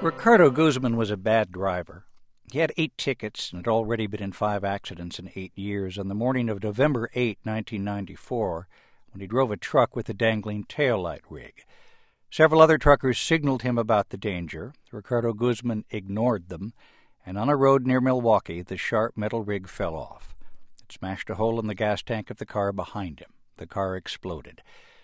Ricardo Guzman was a bad driver. He had 8 tickets and had already been in 5 accidents in 8 years. On the morning of November 8, 1994, when he drove a truck with a dangling taillight rig. Several other truckers signaled him about the danger. Ricardo Guzman ignored them, and on a road near Milwaukee, the sharp metal rig fell off. It smashed a hole in the gas tank of the car behind him. The car exploded.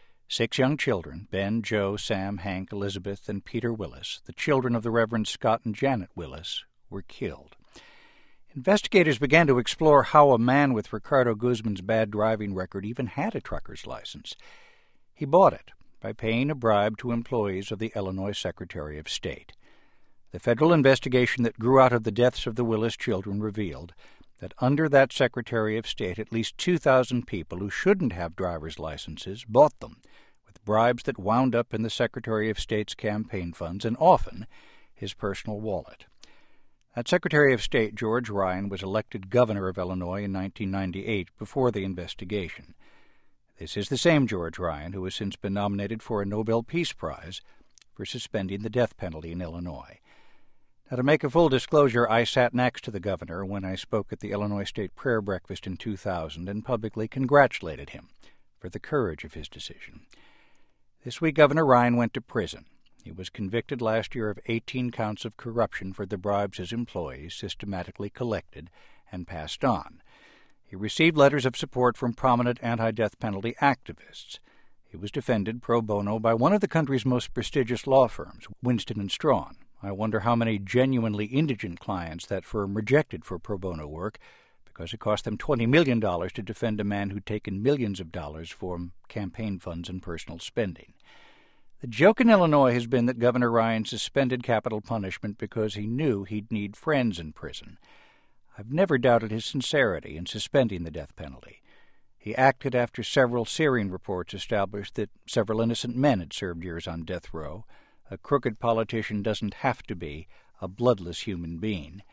6 young children, Ben, Joe, Sam, Hank, Elizabeth, and Peter Willis, the children of the Reverend Scott and Janet Willis, were killed. Investigators began to explore how a man with Ricardo Guzman's bad driving record even had a trucker's license. He bought it by paying a bribe to employees of the Illinois Secretary of State. The federal investigation that grew out of the deaths of the Willis children revealed that under that Secretary of State, at least 2,000 people who shouldn't have driver's licenses bought them, with bribes that wound up in the Secretary of State's campaign funds and often his personal wallet. That Secretary of State, George Ryan, was elected governor of Illinois in 1998 before the investigation. This is the same George Ryan who has since been nominated for a Nobel Peace Prize for suspending the death penalty in Illinois. Now, to make a full disclosure, I sat next to the governor when I spoke at the Illinois State Prayer Breakfast in 2000 and publicly congratulated him for the courage of his decision. This week, Governor Ryan went to prison. He was convicted last year of 18 counts of corruption for the bribes his employees systematically collected and passed on. He received letters of support from prominent anti-death penalty activists. He was defended pro bono by one of the country's most prestigious law firms, Winston & Strawn. I wonder how many genuinely indigent clients that firm rejected for pro bono work, because it cost them $20 million to defend a man who'd taken millions of dollars from campaign funds and personal spending. The joke in Illinois has been that Governor Ryan suspended capital punishment because he knew he'd need friends in prison. I've never doubted his sincerity in suspending the death penalty. He acted after several searing reports established that several innocent men had served years on death row. A crooked politician doesn't have to be a bloodless human being.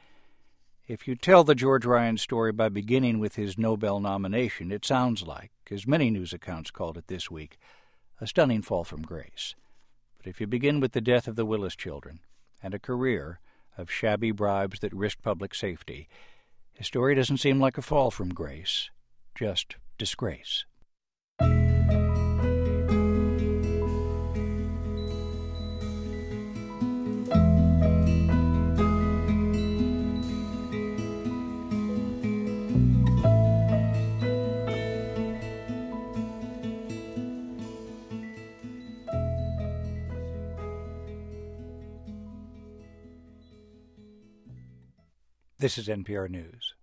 If you tell the George Ryan story by beginning with his Nobel nomination, it sounds like, as many news accounts called it this week, a stunning fall from grace. But if you begin with the death of the Willis children and a career of shabby bribes that risked public safety, his story doesn't seem like a fall from grace, just disgrace. This is NPR News.